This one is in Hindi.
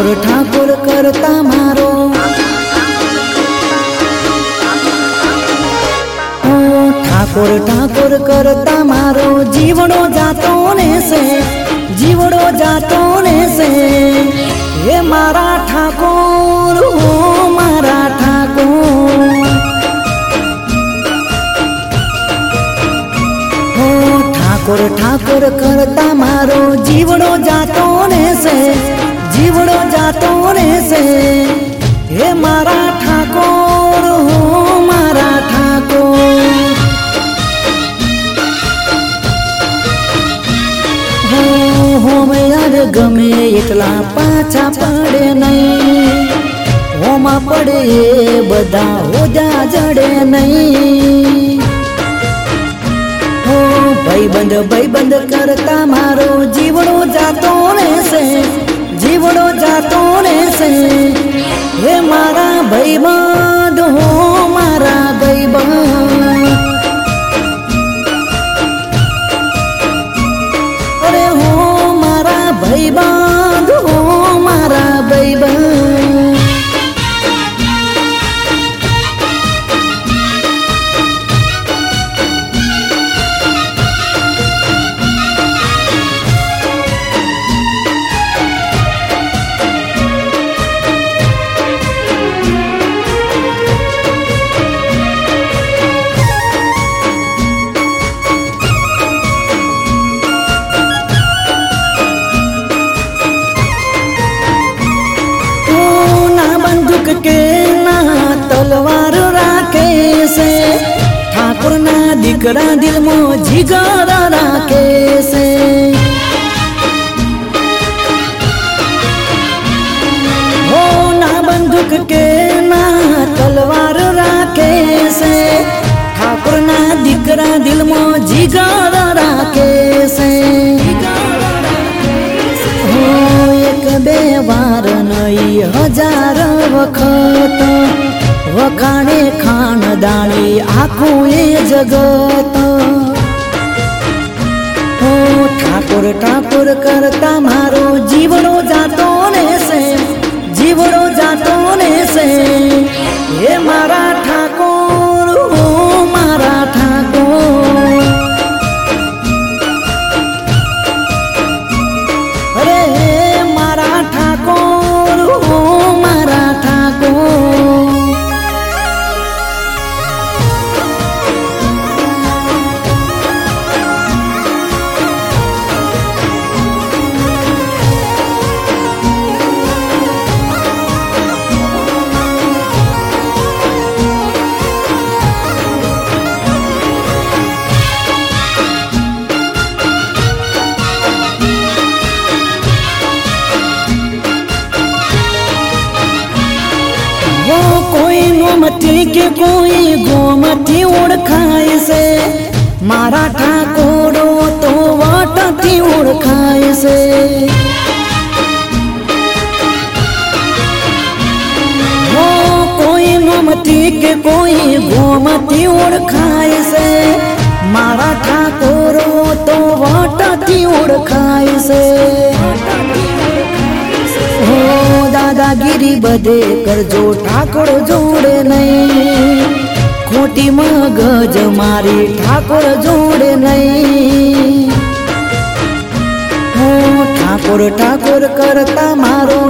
ठाकुर ठाकुर करता मारो ठाकुर ठाकुर करता मारो जीवड़ो जातो ने से जीवड़ो जातो ने से ये मारा ठाकुर हो मारा ठाकुर हो ठाकुर ठाकुर करता मारो जीवड़ो जातो ने से जीवड़ो जातो ने से हे मारा ठाकुर हो मारा ठाकुर हो यार गमे एकला पाछा पड़े नहीं होमा पड़े बदा हो जा जड़े नहीं हो भाई बंद करता मारो जीवड़ो जातो ने से जीवड़ो जातो ने से हे मारा भाई बंद हो मारा भाई बंद अरे हो मारा भाई बंद हो मारा भाई बंद के ना तलवार राखे से ठाकुर ना दीकरा दिल मो जिगर राखे से हो ना बंदूक के ना तलवार राखे से ठाकुर ना दीकरा दिल मो जिगर राखे से बे वार नई हजार वखत वखाणे खानदानी आखू ये जगत हो ठाकुर ठाकुर करता मारो जीवड़ो जातो ने से जीवड़ो जातो ने से ये मारा ठाकुर हो मारा ठाकुर गोमती के कोई गोमती ओळखाय से मारा ठाकुरो तो वाटती ओळखाय से हो कोई गोमती के कोई गोमती ओळखाय से मारा ठाकुरो तो वाटती ओळखाय से हो दादागिरी बदे करजो ठाकुर जोड़े नहीं खोटी मगज मारी ठाकुर जोड़े नहीं हो ठाकुर ठाकुर करता मारो